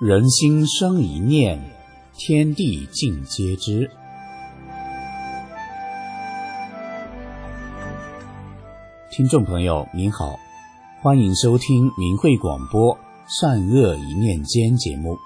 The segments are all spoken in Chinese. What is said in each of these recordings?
人心生一念，天地尽皆知。听众朋友您好，欢迎收听明慧广播善恶一念间节目。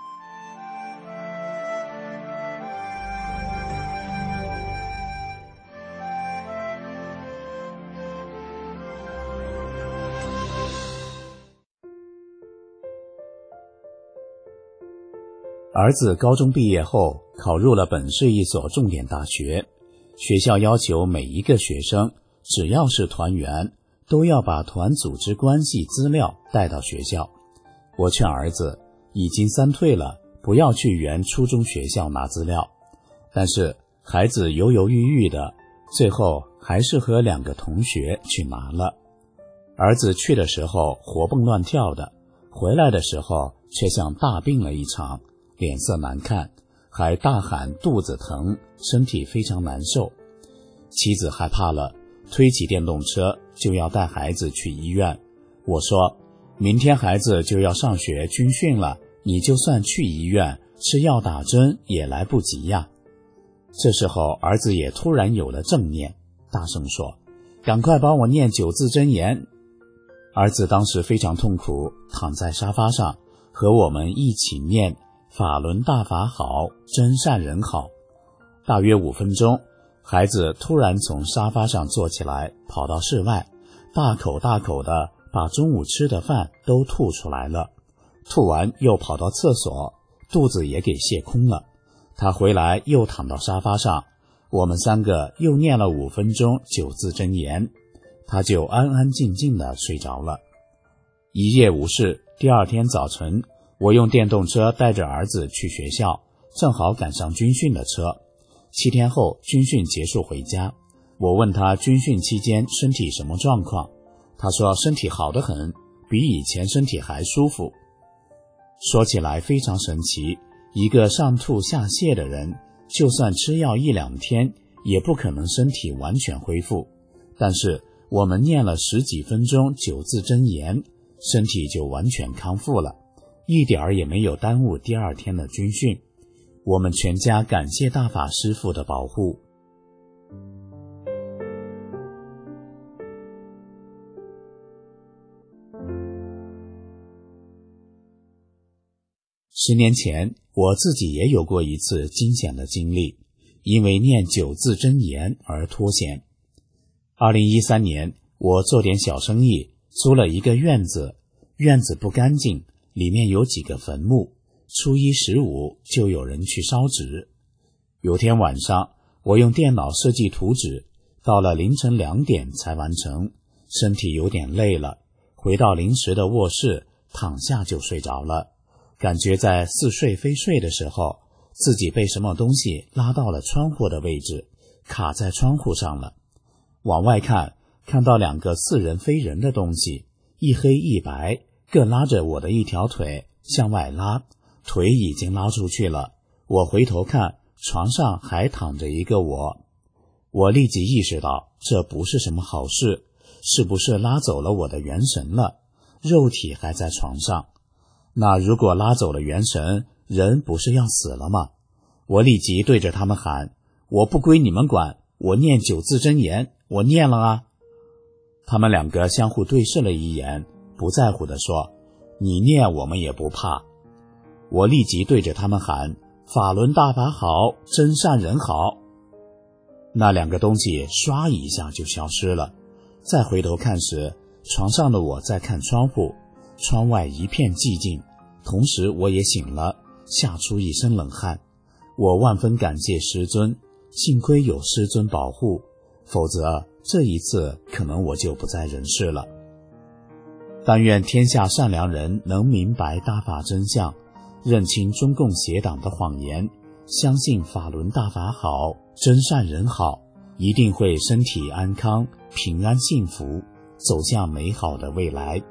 儿子高中毕业后考入了本市一所重点大学，学校要求每一个学生只要是团员都要把团组织关系资料带到学校。我劝儿子已经3退了，不要去原初中学校拿资料，但是孩子犹犹豫豫的，最后还是和2个同学去拿了。儿子去的时候活蹦乱跳的，回来的时候却像大病了一场，脸色难看，还大喊肚子疼，身体非常难受。妻子害怕了，推起电动车就要带孩子去医院。我说，明天孩子就要上学军训了，你就算去医院吃药打针也来不及呀。这时候儿子也突然有了正念，大声说，赶快帮我念9字真言。儿子当时非常痛苦，躺在沙发上和我们一起念法轮大法好，真善人好。大约5分钟，孩子突然从沙发上坐起来，跑到室外，大口大口的把中午吃的饭都吐出来了。吐完又跑到厕所，肚子也给泻空了。他回来又躺到沙发上，我们3个又念了5分钟9字真言，他就安安静静的睡着了。一夜无事，第二天早晨，我用电动车带着儿子去学校，正好赶上军训的车。7天后军训结束回家，我问他军训期间身体什么状况，他说身体好得很，比以前身体还舒服。说起来非常神奇，一个上吐下泻的人，就算吃药1-2天也不可能身体完全恢复，但是我们念了10几分钟9字真言，身体就完全康复了，一点儿也没有耽误第2天的军训。我们全家感谢大法师父的保护。10年前，我自己也有过一次惊险的经历，因为念9字真言而脱险。2013年，我做点小生意，租了一个院子，院子不干净，里面有几个坟墓，初一15就有人去烧纸。有天晚上，我用电脑设计图纸，到了凌晨2点才完成，身体有点累了，回到临时的卧室，躺下就睡着了。感觉在似睡非睡的时候，自己被什么东西拉到了窗户的位置，卡在窗户上了。往外看，看到2个似人非人的东西，一黑一白，各拉着我的一条腿向外拉，腿已经拉出去了。我回头看，床上还躺着一个我。我立即意识到这不是什么好事，是不是拉走了我的元神了？肉体还在床上，那如果拉走了元神，人不是要死了吗？我立即对着他们喊，我不归你们管，我念9字真言，我念了啊。他们2个相互对视了一眼，不在乎地说，你念我们也不怕。我立即对着他们喊，法轮大法好，真善人好。那2个东西唰一下就消失了。再回头看时，床上的我在看窗户，窗外一片寂静，同时我也醒了，吓出一身冷汗。我万分感谢师尊，幸亏有师尊保护，否则这一次可能我就不在人世了。但愿天下善良人能明白大法真相，认清中共邪党的谎言，相信法轮大法好，真善人好，一定会身体安康，平安幸福，走向美好的未来。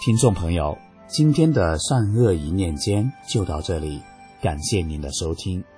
听众朋友，今天的善恶一念间就到这里，感谢您的收听。